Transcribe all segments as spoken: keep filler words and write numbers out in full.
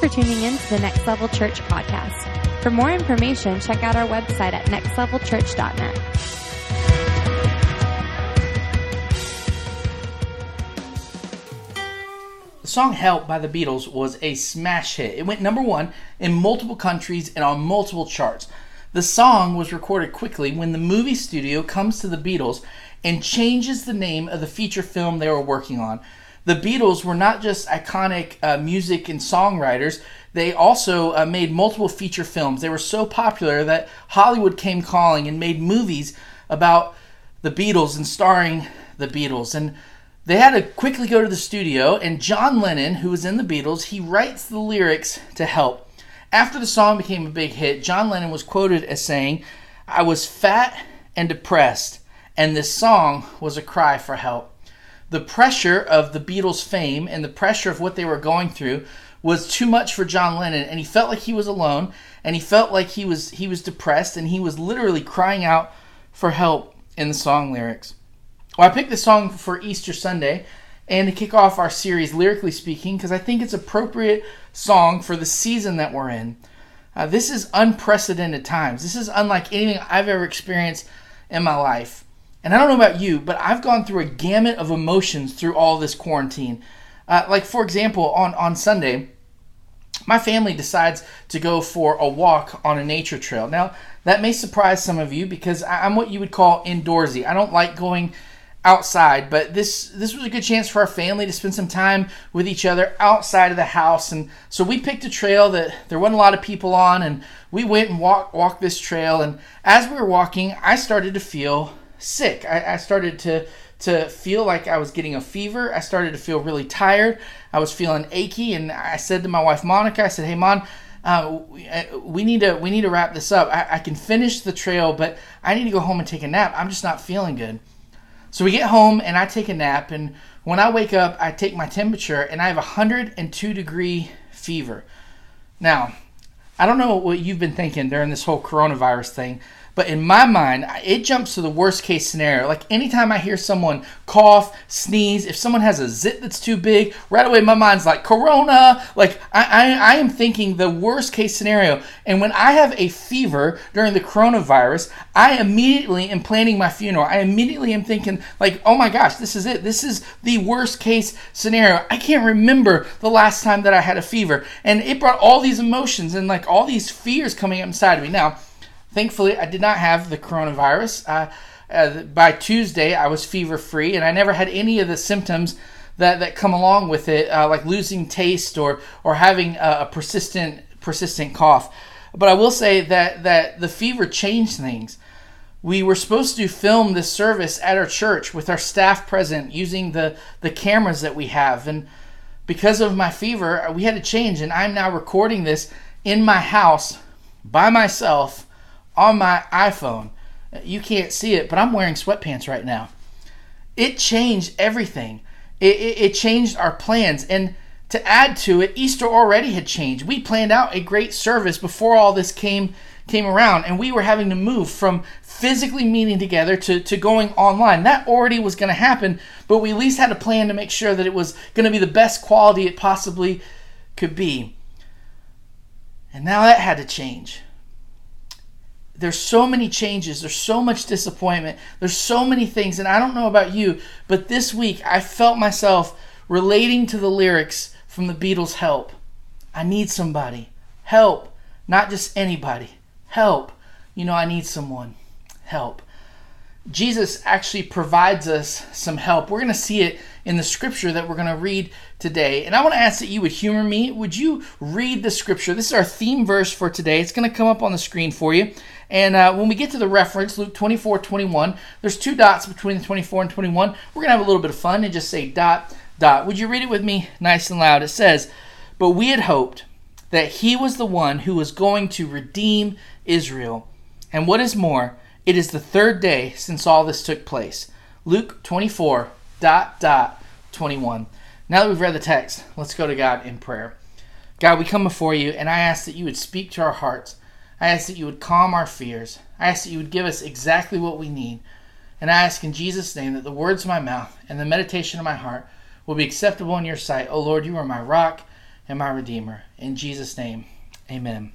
tuning in to the Next Level Church podcast. For more information, check out our website at next level church dot net. The song Help by the Beatles was a smash hit. It went number one in multiple countries and on multiple charts. The song was recorded quickly when the movie studio comes to the Beatles and changes the name of the feature film they were working on. The Beatles were not just iconic uh, music and songwriters, they also uh, made multiple feature films. They were so popular that Hollywood came calling and made movies about the Beatles and starring the Beatles. And they had to quickly go to the studio, and John Lennon, who was in the Beatles, he writes the lyrics to Help. After the song became a big hit, John Lennon was quoted as saying, "I was fat and depressed, and this song was a cry for help." The pressure of the Beatles' fame and the pressure of what they were going through was too much for John Lennon, and he felt like he was alone, and he felt like he was he was depressed, and he was literally crying out for help in the song lyrics. Well, I picked this song for Easter Sunday and to kick off our series, Lyrically Speaking, because I think it's an appropriate song for the season that we're in. Uh, this is unprecedented times. This is unlike anything I've ever experienced in my life. And I don't know about you, but I've gone through a gamut of emotions through all this quarantine. Uh, like, for example, on, on Sunday, my family decides to go for a walk on a nature trail. Now, that may surprise some of you because I'm what you would call indoorsy. I don't like going outside, but this this was a good chance for our family to spend some time with each other outside of the house. And so we picked a trail that there wasn't a lot of people on, and we went and walked walked this trail. And as we were walking, I started to feel sick. I, I started to to feel like I was getting a fever. I started to feel really tired. I was feeling achy, and I said to my wife Monica, I said, "Hey, Mon, uh, we need to we need to wrap this up. I, I can finish the trail, but I need to go home and take a nap. I'm just not feeling good." So we get home and I take a nap, and when I wake up, I take my temperature and I have a one hundred two degree fever. Now, I don't know what you've been thinking during this whole coronavirus thing, but in my mind, it jumps to the worst case scenario. Like anytime I hear someone cough, sneeze, if someone has a zit that's too big, right away my mind's like, Corona! Like I, I, I am thinking the worst case scenario. And when I have a fever during the coronavirus, I immediately am planning my funeral. I immediately am thinking like, oh my gosh, this is it. This is the worst case scenario. I can't remember the last time that I had a fever. And it brought all these emotions and like all these fears coming up inside of me. Now, thankfully, I did not have the coronavirus. Uh, uh, by Tuesday, I was fever-free, and I never had any of the symptoms that, that come along with it, uh, like losing taste or or having a, a persistent persistent cough. But I will say that that the fever changed things. We were supposed to film this service at our church with our staff present, using the the cameras that we have, and because of my fever, we had to change. And I'm now recording this in my house by myself, on my iPhone. You can't see it, but I'm wearing sweatpants right now. It changed everything. It, it, it changed our plans. And to add to it, Easter already had changed. We planned out a great service before all this came came around, and we were having to move from physically meeting together to, to going online. That already was going to happen, but we at least had a plan to make sure that it was going to be the best quality it possibly could be. And now that had to change. There's so many changes. There's so much disappointment. There's so many things. And I don't know about you, but this week I felt myself relating to the lyrics from the Beatles' Help. I need somebody. Help. Not just anybody. Help. You know, I need someone. Help. Jesus actually provides us some help. We're going to see it in the scripture that we're going to read today. And I want to ask that you would humor me. Would you read the scripture? This is our theme verse for today. It's going to come up on the screen for you. And uh, when we get to the reference, Luke twenty-four twenty-one, there's two dots between the twenty-four and twenty-one. We're going to have a little bit of fun and just say dot, dot. Would you read it with me nice and loud? It says, "But we had hoped that he was the one who was going to redeem Israel. And what is more, it is the third day since all this took place." Luke twenty-four, dot, dot, twenty-one. Now that we've read the text, let's go to God in prayer. God, we come before you, and I ask that you would speak to our hearts. I ask that you would calm our fears. I ask that you would give us exactly what we need. And I ask in Jesus' name that the words of my mouth and the meditation of my heart will be acceptable in your sight. O Lord, you are my rock and my Redeemer. In Jesus' name, amen.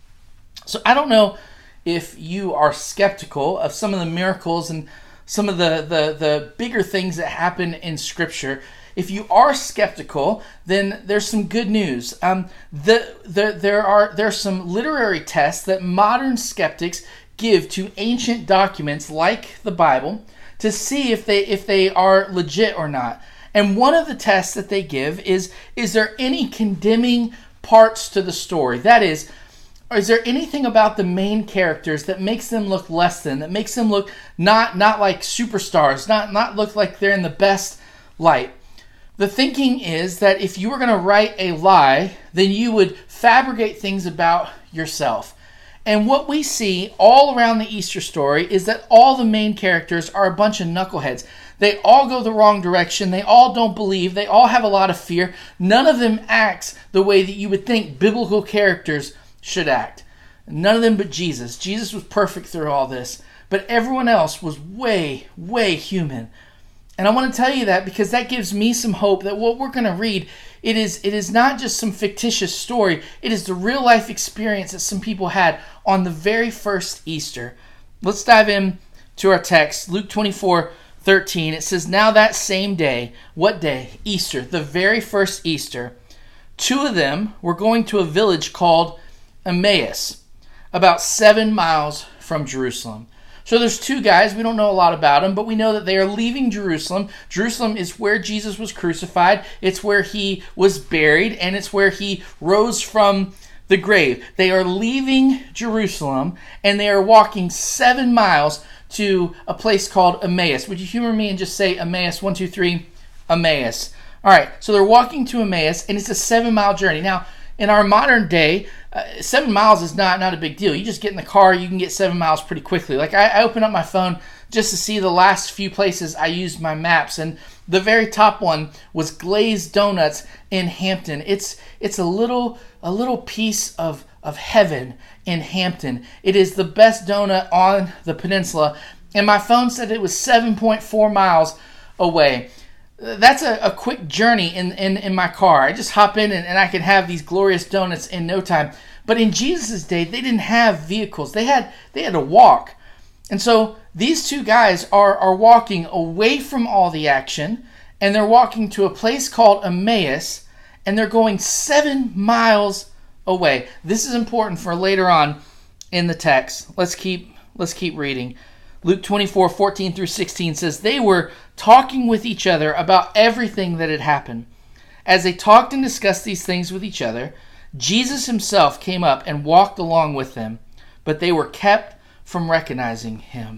So I don't know if you are skeptical of some of the miracles and some of the, the, the bigger things that happen in Scripture. If you are skeptical, then there's some good news. Um, the, the, there are there are some literary tests that modern skeptics give to ancient documents like the Bible to see if they if they are legit or not. And one of the tests that they give is, is there any condemning parts to the story? That is, is there anything about the main characters that makes them look less than, that makes them look not not like superstars, not, not look like they're in the best light? The thinking is that if you were going to write a lie, then you would fabricate things about yourself. And what we see all around the Easter story is that all the main characters are a bunch of knuckleheads. They all go the wrong direction. They all don't believe. They all have a lot of fear. None of them acts the way that you would think biblical characters should act. None of them but Jesus. Jesus was perfect through all this. But everyone else was way, way human. And I want to tell you that because that gives me some hope that what we're going to read, it is it is not just some fictitious story. It is the real life experience that some people had on the very first Easter. Let's dive in to our text, Luke twenty-four thirteen. It says, "Now that same day," what day? Easter, the very first Easter, "two of them were going to a village called Emmaus, about seven miles from Jerusalem." So there's two guys. We don't know a lot about them, but we know that they are leaving Jerusalem. Jerusalem is where Jesus was crucified. It's where he was buried, and it's where he rose from the grave. They are leaving Jerusalem, and they are walking seven miles to a place called Emmaus. Would you humor me and just say Emmaus? One, two, three, Emmaus. All right, so they're walking to Emmaus, and it's a seven-mile journey. Now, in our modern day, uh, seven miles is not, not a big deal. You just get in the car, you can get seven miles pretty quickly. Like, I, I open up my phone just to see the last few places I used my maps, and the very top one was Glazed Donuts in Hampton. It's it's a little a little piece of, of heaven in Hampton. It is the best donut on the peninsula, and my phone said it was seven point four miles away. That's a, a quick journey in, in, in my car. I just hop in and, and I can have these glorious donuts in no time. But in Jesus' day, they didn't have vehicles. They had they had to walk. And so these two guys are, are walking away from all the action, and they're walking to a place called Emmaus, and they're going seven miles away. This is important for later on in the text. Let's keep let's keep reading. Luke twenty-four fourteen through sixteen says, "They were talking with each other about everything that had happened. As they talked and discussed these things with each other, Jesus himself came up and walked along with them, but they were kept from recognizing him."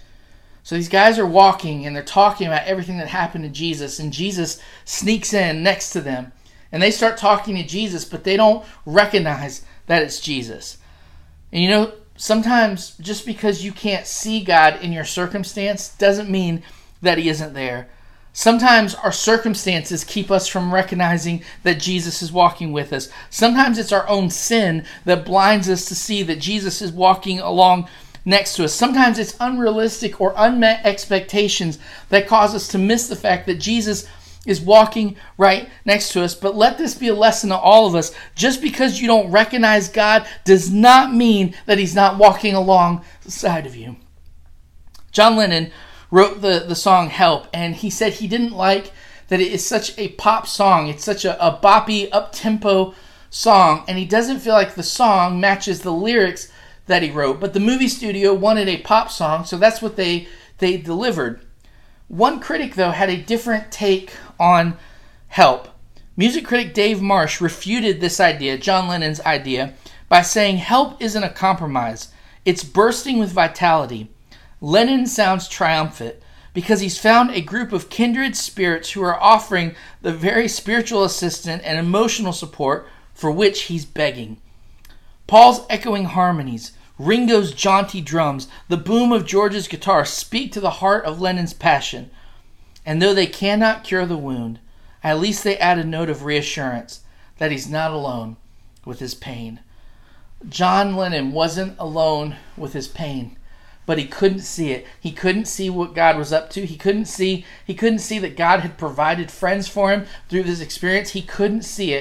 So these guys are walking and they're talking about everything that happened to Jesus, and Jesus sneaks in next to them, and they start talking to Jesus, but they don't recognize that it's Jesus. And you know, sometimes just because you can't see God in your circumstance doesn't mean that he isn't there. Sometimes our circumstances keep us from recognizing that Jesus is walking with us. Sometimes it's our own sin that blinds us to see that Jesus is walking along next to us. Sometimes it's unrealistic or unmet expectations that cause us to miss the fact that Jesus is walking right next to us. But let this be a lesson to all of us. Just because you don't recognize God does not mean that he's not walking alongside of you. John Lennon wrote the, the song Help, and he said he didn't like that it is such a pop song. It's such a, a boppy, up-tempo song, and he doesn't feel like the song matches the lyrics that he wrote. But the movie studio wanted a pop song, so that's what they, they delivered. One critic, though, had a different take on Help. Music critic Dave Marsh refuted this idea, John Lennon's idea, by saying Help isn't a compromise. It's bursting with vitality. Lennon sounds triumphant because he's found a group of kindred spirits who are offering the very spiritual assistance and emotional support for which he's begging. Paul's echoing harmonies, Ringo's jaunty drums, the boom of George's guitar speak to the heart of Lennon's passion. And though they cannot cure the wound, at least they add a note of reassurance that he's not alone with his pain. John Lennon wasn't alone with his pain, but he couldn't see it. He couldn't see what God was up to. He couldn't see he couldn't see that God had provided friends for him through this experience. He couldn't see it.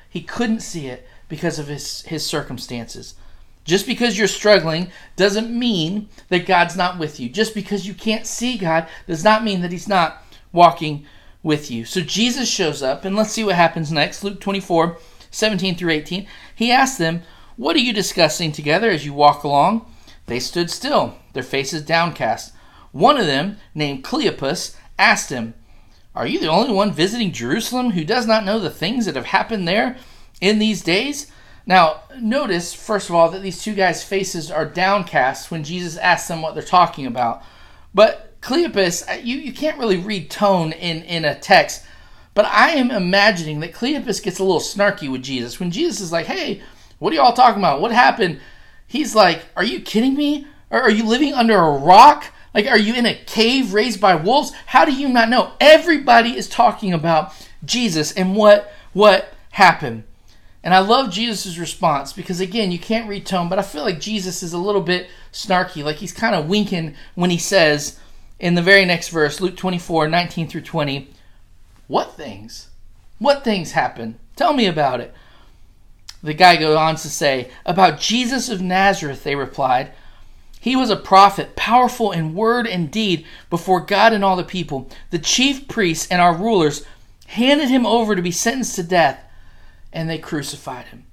He couldn't see it because of his, his circumstances. Just because you're struggling doesn't mean that God's not with you. Just because you can't see God does not mean that he's not walking with you. So Jesus shows up, and let's see what happens next. Luke twenty-four, seventeen through eighteen. He asked them, "What are you discussing together as you walk along?" They stood still, their faces downcast. One of them, named Cleopas, asked him, "Are you the only one visiting Jerusalem who does not know the things that have happened there in these days?" Now, notice, first of all, that these two guys' faces are downcast when Jesus asks them what they're talking about. But Cleopas, you, you can't really read tone in, in a text, but I am imagining that Cleopas gets a little snarky with Jesus. When Jesus is like, "Hey, what are you all talking about? What happened?" He's like, "Are you kidding me? Or are you living under a rock? Like, are you in a cave raised by wolves? How do you not know?" Everybody is talking about Jesus and what, what happened. And I love Jesus' response because, again, you can't read tone, but I feel like Jesus is a little bit snarky. Like he's kind of winking when he says in the very next verse, Luke twenty-four, nineteen through twenty, "What things? What things happened? Tell me about it." The guy goes on to say, "About Jesus of Nazareth," they replied. "He was a prophet, powerful in word and deed before God and all the people. The chief priests and our rulers handed him over to be sentenced to death, and they crucified him."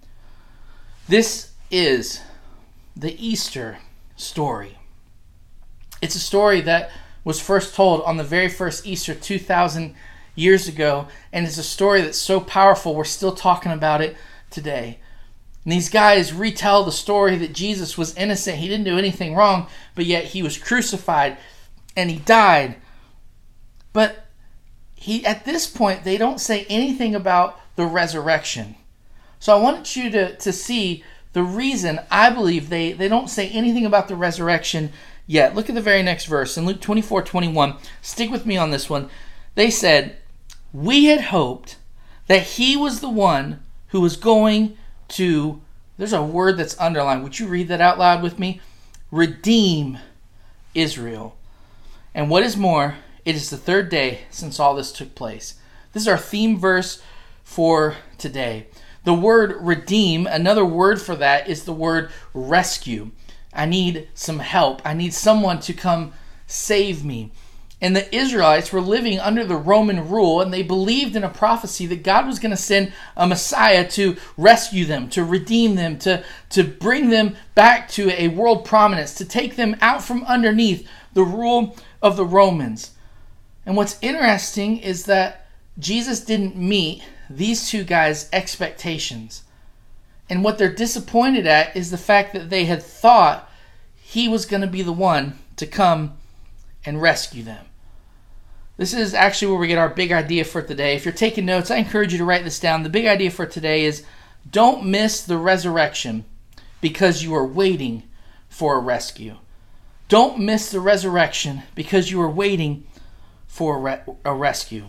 This is the Easter story. It's a story that was first told on the very first Easter two thousand years ago, and it's a story that's so powerful we're still talking about it today. And these guys retell the story that Jesus was innocent. He didn't do anything wrong, but yet he was crucified and he died. But he, at this point, they don't say anything about the resurrection. So I want you to, to see the reason I believe they, they don't say anything about the resurrection yet. Look at the very next verse in Luke twenty-four, twenty-one. Stick with me on this one. They said, "We had hoped that he was the one who was going to," there's a word that's underlined. Would you read that out loud with me? "Redeem Israel. And what is more, it is the third day since all this took place." This is our theme verse for today. The word redeem, another word for that is the word rescue. I need some help. I need someone to come save me. And the Israelites were living under the Roman rule, and they believed in a prophecy that God was going to send a Messiah to rescue them, to redeem them, to, to bring them back to a world prominence, to take them out from underneath the rule of the Romans. And what's interesting is that Jesus didn't meet these two guys' expectations. And what they're disappointed at is the fact that they had thought he was going to be the one to come and rescue them. This is actually where we get our big idea for today. If you're taking notes, I encourage you to write this down. The big idea for today is don't miss the resurrection because you are waiting for a rescue. Don't miss the resurrection because you are waiting for a, re- a rescue.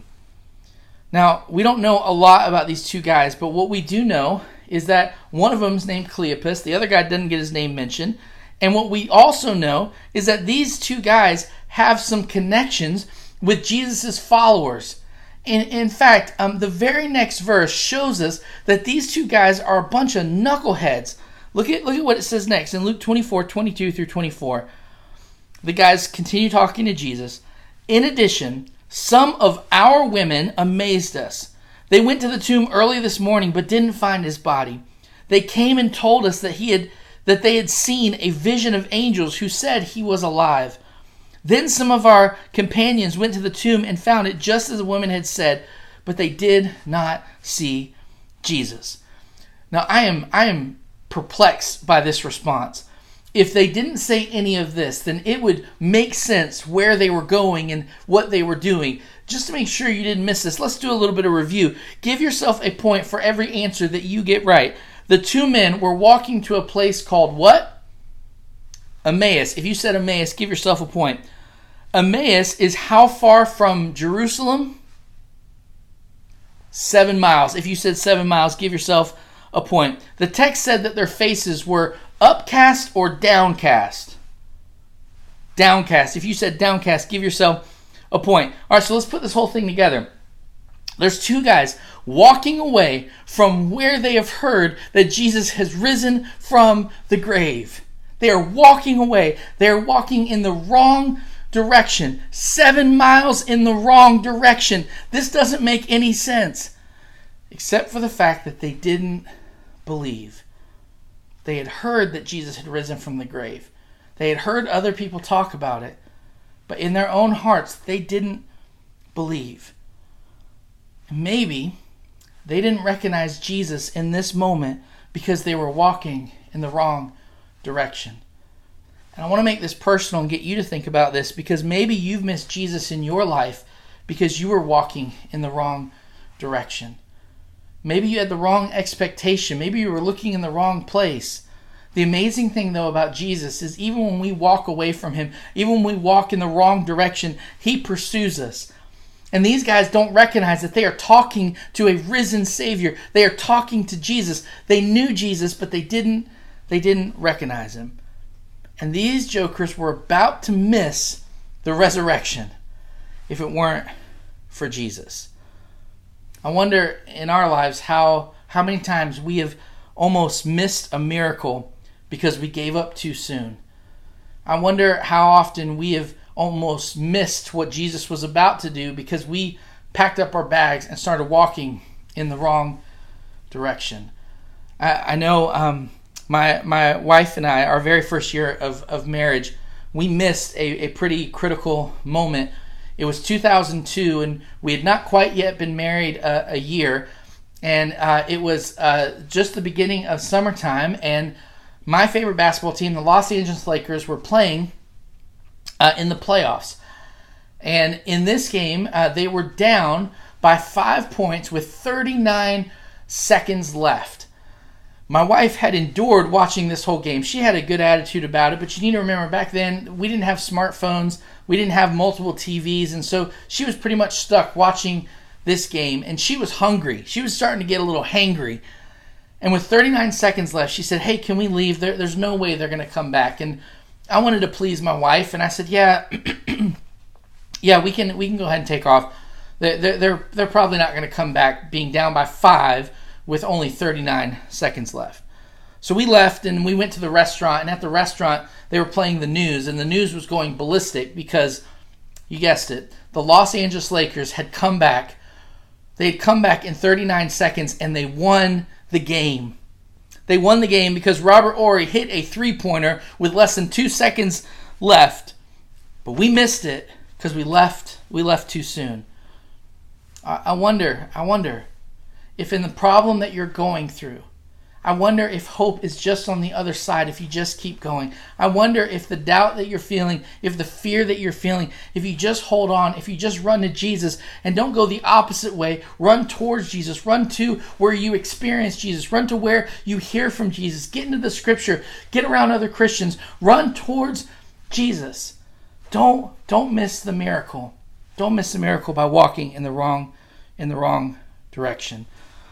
Now, we don't know a lot about these two guys, but what we do know is that one of them is named Cleopas. The other guy doesn't get his name mentioned. And what we also know is that these two guys have some connections with Jesus' followers. And in fact, um, the very next verse shows us that these two guys are a bunch of knuckleheads. Look at, look at what it says next in Luke twenty-four, twenty-two through twenty-four. The guys continue talking to Jesus. "In addition, some of our women amazed us. They went to the tomb early this morning but didn't find his body. They came and told us that he had that they had seen a vision of angels who said he was alive. Then some of our companions went to the tomb and found it just as the woman had said, but they did not see Jesus." Now I am I am perplexed by this response. If they didn't say any of this, then it would make sense where they were going and what they were doing. Just to make sure you didn't miss this, let's do a little bit of review. Give yourself a point for every answer that you get right. The two men were walking to a place called what? Emmaus. If you said Emmaus, give yourself a point. Emmaus is how far from Jerusalem? Seven miles. If you said seven miles, give yourself a point. The text said that their faces were upcast or downcast? Downcast. If you said downcast, give yourself a point. All right, so let's put this whole thing together. There's two guys walking away from where they have heard that Jesus has risen from the grave. They are walking away. They are walking in the wrong direction. Seven miles in the wrong direction. This doesn't make any sense, except for the fact that they didn't believe. They had heard that Jesus had risen from the grave. They had heard other people talk about it, but in their own hearts, they didn't believe. Maybe they didn't recognize Jesus in this moment because they were walking in the wrong direction. And I want to make this personal and get you to think about this, because maybe you've missed Jesus in your life because you were walking in the wrong direction. Maybe you had the wrong expectation. Maybe you were looking in the wrong place. The amazing thing, though, about Jesus is even when we walk away from him, even when we walk in the wrong direction, he pursues us. And these guys don't recognize that they are talking to a risen Savior. They are talking to Jesus. They knew Jesus, but they didn't, they didn't recognize him. And these jokers were about to miss the resurrection if it weren't for Jesus. I wonder in our lives how, how many times we have almost missed a miracle because we gave up too soon. I wonder how often we have almost missed what Jesus was about to do because we packed up our bags and started walking in the wrong direction. I, I know um, my my wife and I, our very first year of, of marriage, we missed a, a pretty critical moment. It was two thousand two, and we had not quite yet been married a, a year, and uh, it was uh, just the beginning of summertime, and my favorite basketball team, the Los Angeles Lakers, were playing Uh, in the playoffs. And in this game, uh, they were down by five points with thirty-nine seconds left. My wife had endured watching this whole game. She had a good attitude about it, but you need to remember back then, we didn't have smartphones, we didn't have multiple T Vs, and so she was pretty much stuck watching this game, and she was hungry. She was starting to get a little hangry. And with thirty-nine seconds left, she said, "Hey, can we leave? There, there's no way they're going to come back." And I wanted to please my wife, and I said, "Yeah, yeah, we can we can go ahead and take off. They're they're they're probably not going to come back, being down by five with only thirty-nine seconds left." So we left, and we went to the restaurant. And at the restaurant, they were playing the news, and the news was going ballistic because, you guessed it, the Los Angeles Lakers had come back. They had come back in thirty-nine seconds, and they won the game. They won the game because Robert Horry hit a three-pointer with less than two seconds left. But we missed it because we left we left too soon. I, I wonder, I wonder if in the problem that you're going through, I wonder if hope is just on the other side if you just keep going. I wonder if the doubt that you're feeling, if the fear that you're feeling, if you just hold on, if you just run to Jesus and don't go the opposite way, run towards Jesus, run to where you experience Jesus, run to where you hear from Jesus, get into the scripture, get around other Christians, run towards Jesus. Don't don't miss the miracle. Don't miss the miracle by walking in the wrong in the wrong direction.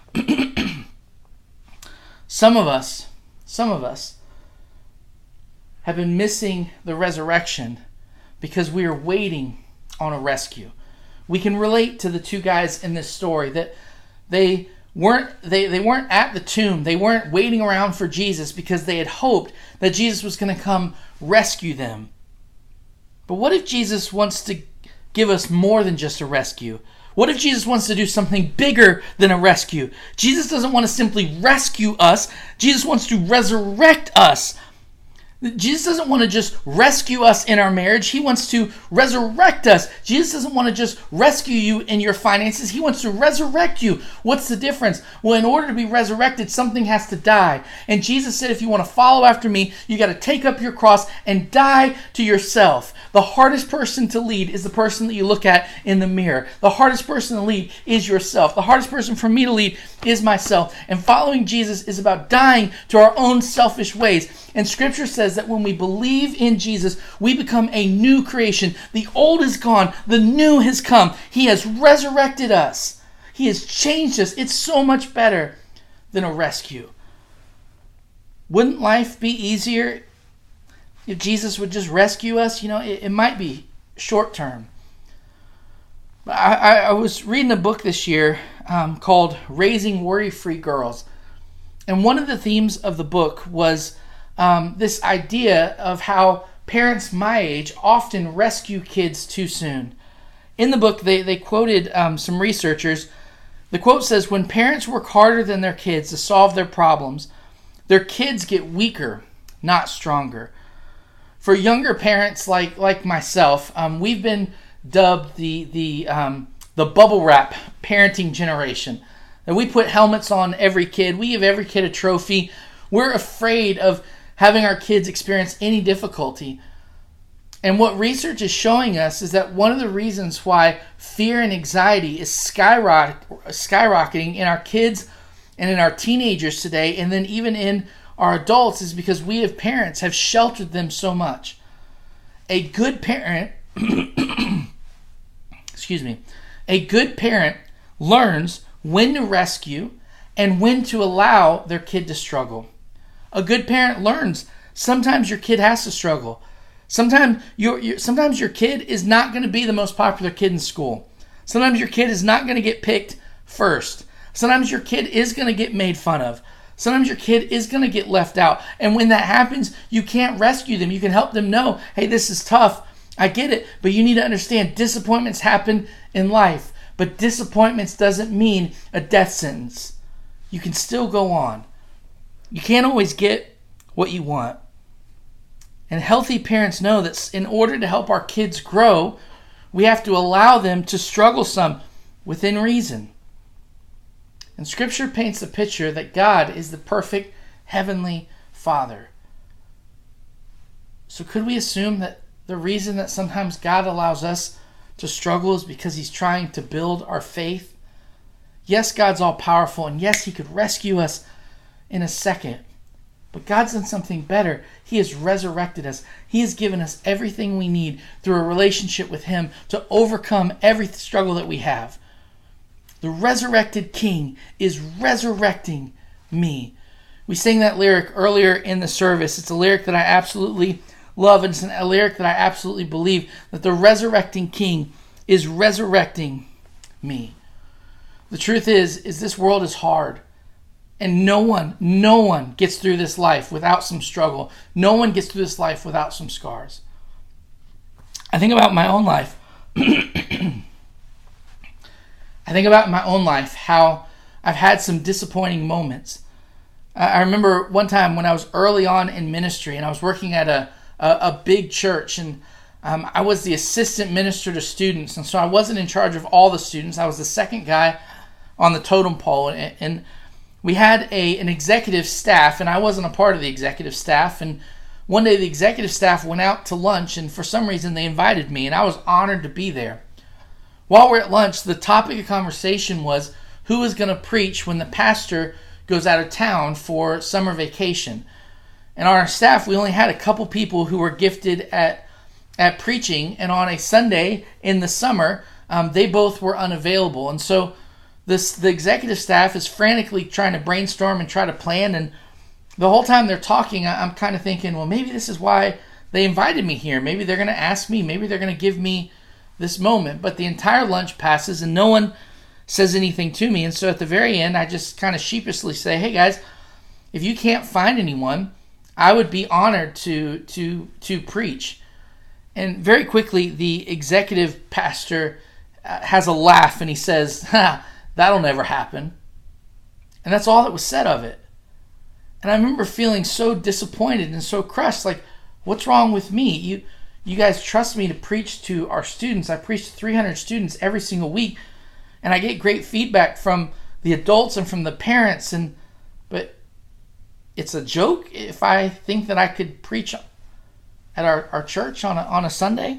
Some of us, some of us have been missing the resurrection because we are waiting on a rescue. We can relate to the two guys in this story that they weren't they, they weren't at the tomb. They weren't waiting around for Jesus because they had hoped that Jesus was going to come rescue them. But what if Jesus wants to give us more than just a rescue? What if Jesus wants to do something bigger than a rescue? Jesus doesn't want to simply rescue us. Jesus wants to resurrect us. Jesus doesn't want to just rescue us in our marriage. He wants to resurrect us. Jesus doesn't want to just rescue you in your finances. He wants to resurrect you. What's the difference? Well, in order to be resurrected, something has to die. And Jesus said, if you want to follow after me, you got to take up your cross and die to yourself. The hardest person to lead is the person that you look at in the mirror. The hardest person to lead is yourself. The hardest person for me to lead is myself. And following Jesus is about dying to our own selfish ways. And Scripture says that when we believe in Jesus, we become a new creation. The old is gone. The new has come. He has resurrected us. He has changed us. It's so much better than a rescue. Wouldn't life be easier if Jesus would just rescue us? You know, it, it might be short term. I, I, I was reading a book this year um, called Raising Worry-Free Girls. And one of the themes of the book was um, this idea of how parents my age often rescue kids too soon. In the book, they, they quoted um, some researchers. The quote says, "When parents work harder than their kids to solve their problems, their kids get weaker, not stronger." For younger parents like like myself, um, we've been dubbed the the um, the bubble wrap parenting generation. And we put helmets on every kid. We give every kid a trophy. We're afraid of having our kids experience any difficulty. And what research is showing us is that one of the reasons why fear and anxiety is skyrocket, skyrocketing in our kids and in our teenagers today, and then even in our adults, is because we as parents have sheltered them so much. A good parent, excuse me, a good parent learns when to rescue and when to allow their kid to struggle. A good parent learns sometimes your kid has to struggle. Sometimes your, your, sometimes your kid is not going to be the most popular kid in school. Sometimes your kid is not going to get picked first. Sometimes your kid is going to get made fun of. Sometimes your kid is going to get left out. And when that happens, you can't rescue them. You can help them know, hey, this is tough. I get it. But you need to understand disappointments happen in life. But disappointments doesn't mean a death sentence. You can still go on. You can't always get what you want. And healthy parents know that in order to help our kids grow, we have to allow them to struggle some within reason. And Scripture paints the picture that God is the perfect heavenly Father. So could we assume that the reason that sometimes God allows us to struggle is because He's trying to build our faith? Yes, God's all powerful, and yes, He could rescue us in a second. But God's done something better. He has resurrected us. He has given us everything we need through a relationship with Him to overcome every struggle that we have. The resurrected King is resurrecting me. We sang that lyric earlier in the service. It's a lyric that I absolutely love, and it's a lyric that I absolutely believe, that the resurrecting King is resurrecting me. The truth is, is this world is hard. And no one, no one gets through this life without some struggle. No one gets through this life without some scars. I think about my own life. I think about my own life, how I've had some disappointing moments. I remember one time when I was early on in ministry and I was working at a a, a big church, and um, I was the assistant minister to students, and so I wasn't in charge of all the students. I was the second guy on the totem pole, and, and we had a an executive staff, and I wasn't a part of the executive staff. And one day the executive staff went out to lunch, and for some reason they invited me, and I was honored to be there. While we're at lunch, the topic of conversation was who was going to preach when the pastor goes out of town for summer vacation. And on our staff, we only had a couple people who were gifted at at preaching, and on a Sunday in the summer, um, they both were unavailable. And so this the executive staff is frantically trying to brainstorm and try to plan, and the whole time they're talking, I'm kind of thinking, well, maybe this is why they invited me here. Maybe they're going to ask me. Maybe they're going to give me this moment. But the entire lunch passes, and no one says anything to me. And so at the very end, I just kind of sheepishly say, hey, guys, if you can't find anyone, I would be honored to to to preach. And very quickly, the executive pastor has a laugh, and he says, ha, that'll never happen. And that's all that was said of it. And I remember feeling so disappointed and so crushed, like, what's wrong with me? You you guys trust me to preach to our students. I preach to three hundred students every single week, and I get great feedback from the adults and from the parents. And but it's a joke if I think that I could preach at our, our church on a, on a Sunday.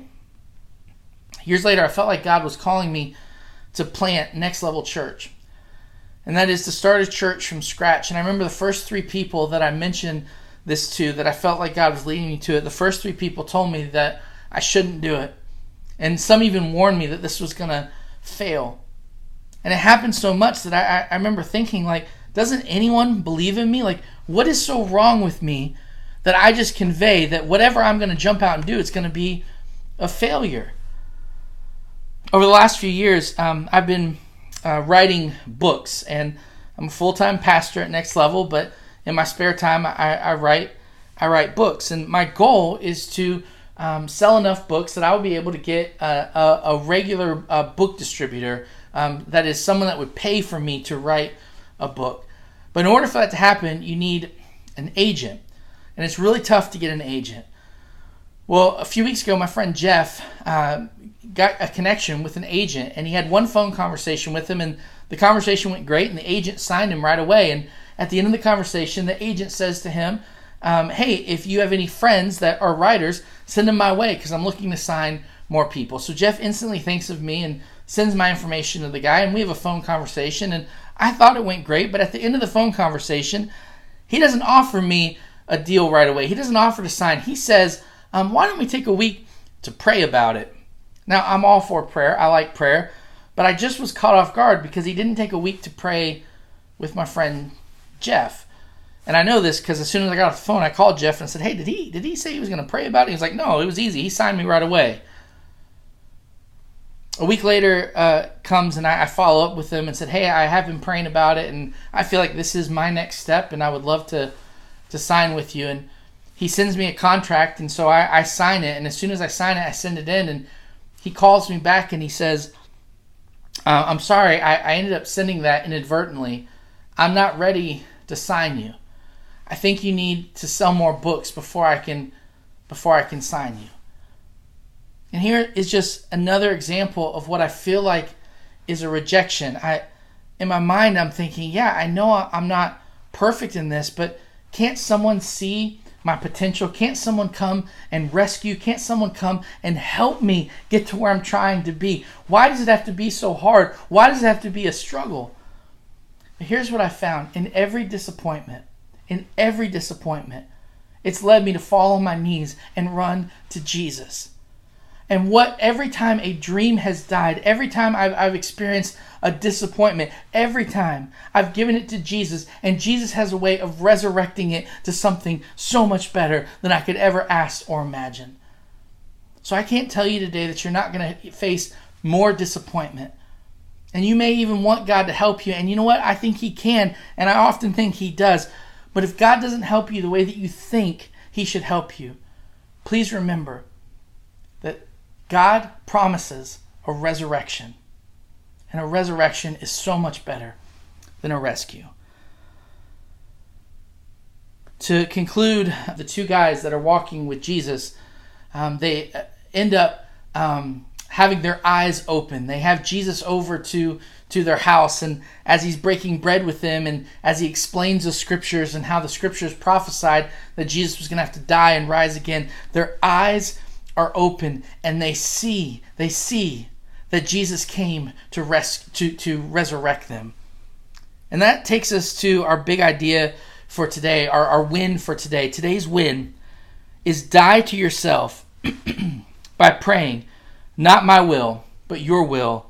Years later, I felt like God was calling me to plant Next Level Church. And that is to start a church from scratch. And I remember the first three people that I mentioned this to, that I felt like God was leading me to it, the first three people told me that I shouldn't do it. And some even warned me that this was going to fail. And it happened so much that I, I remember thinking, like, doesn't anyone believe in me? Like, what is so wrong with me that I just convey that whatever I'm going to jump out and do, it's going to be a failure? over the last few years, um, I've been uh, writing books, and I'm a full-time pastor at Next Level, but in my spare time, I, I write I write books, and my goal is to um, sell enough books that I will be able to get a, a, a regular uh, book distributor, um, that is someone that would pay for me to write a book. But in order for that to happen, you need an agent, and it's really tough to get an agent. Well, a few weeks ago, my friend Jeff uh, got a connection with an agent, and he had one phone conversation with him, and the conversation went great, and the agent signed him right away. And at the end of the conversation, the agent says to him, um, hey, if you have any friends that are writers, send them my way, because I'm looking to sign more people. So Jeff instantly thinks of me and sends my information to the guy, and we have a phone conversation, and I thought it went great. But at the end of the phone conversation, he doesn't offer me a deal right away. He doesn't offer to sign. He says, um, why don't we take a week to pray about it? Now, I'm all for prayer. I like prayer. But I just was caught off guard because he didn't take a week to pray with my friend Jeff. And I know this because as soon as I got off the phone, I called Jeff and said, hey, did he did he say he was going to pray about it? He was like, no, it was easy. He signed me right away. A week later uh, comes, and I, I follow up with him and said, hey, I have been praying about it, and I feel like this is my next step, and I would love to, to sign with you. And he sends me a contract, and so I, I sign it. And as soon as I sign it, I send it in, and he calls me back, and he says, uh, I'm sorry, I, I ended up sending that inadvertently. I'm not ready to sign you. I think you need to sell more books before I can before I can sign you. And here is just another example of what I feel like is a rejection. I, in my mind, I'm thinking, yeah, I know I'm not perfect in this, but can't someone see my potential? Can't someone come and rescue? Can't someone come and help me get to where I'm trying to be? Why does it have to be so hard? Why does it have to be a struggle? But here's what I found. In every disappointment, in every disappointment, it's led me to fall on my knees and run to Jesus. And what every time a dream has died, every time I've, I've experienced a disappointment, every time I've given it to Jesus, and Jesus has a way of resurrecting it to something so much better than I could ever ask or imagine. So I can't tell you today that you're not going to face more disappointment. And you may even want God to help you. And you know what? I think He can, and I often think He does. But if God doesn't help you the way that you think He should help you, please remember that God promises a resurrection. And a resurrection is so much better than a rescue. To conclude, the two guys that are walking with Jesus, um, they end up um, having their eyes open. They have Jesus over to, to their house, and as he's breaking bread with them, and as he explains the scriptures and how the scriptures prophesied that Jesus was going to have to die and rise again, their eyes are open, and they see, they see that Jesus came to res- to, to resurrect them. And that takes us to our big idea for today, our, our win for today. Today's win is die to yourself by praying, not my will, but your will.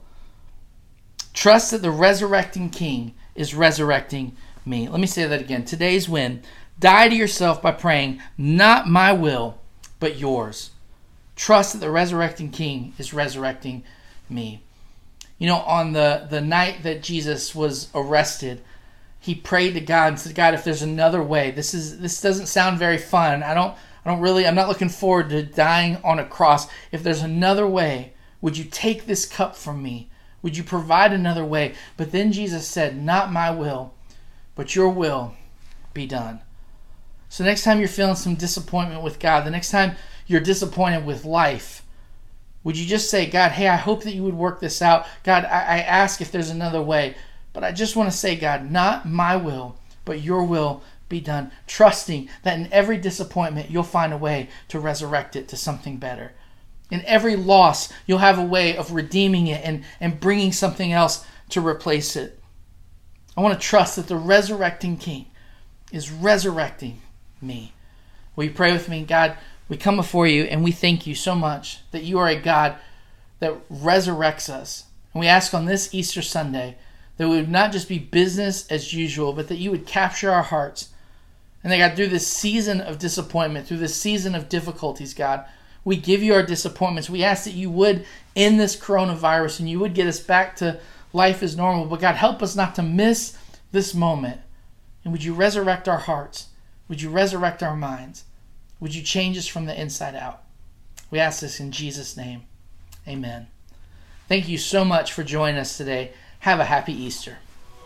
Trust that the resurrecting King is resurrecting me. Let me say that again. Today's win, die to yourself by praying, not my will, but yours. Trust that the resurrecting King is resurrecting me. You know, on the, the night that Jesus was arrested, he prayed to God and said, God, if there's another way, this is this doesn't sound very fun. I don't I don't really I'm not looking forward to dying on a cross. If there's another way, would you take this cup from me? Would you provide another way? But then Jesus said, not my will, but your will be done. So next time you're feeling some disappointment with God, the next time you're disappointed with life, would you just say, God, hey, I hope that you would work this out. God, I, I ask if there's another way. But I just want to say, God, not my will, but your will be done. Trusting that in every disappointment, you'll find a way to resurrect it to something better. In every loss, you'll have a way of redeeming it and, and bringing something else to replace it. I want to trust that the resurrecting King is resurrecting me. Will you pray with me? God, we come before you and we thank you so much that you are a God that resurrects us. And we ask on this Easter Sunday that we would not just be business as usual, but that you would capture our hearts. And that God, through this season of disappointment, through this season of difficulties, God, We give you our disappointments. We ask that you would end this coronavirus and you would get us back to life as normal. But God, help us not to miss this moment. And would you resurrect our hearts? Would you resurrect our minds? Would you change us from the inside out? We ask this in Jesus' name. Amen. Thank you so much for joining us today. Have a happy Easter.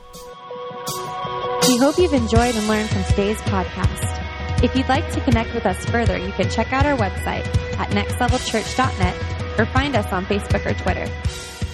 We hope you've enjoyed and learned from today's podcast. If you'd like to connect with us further, you can check out our website at next level church dot net or find us on Facebook or Twitter.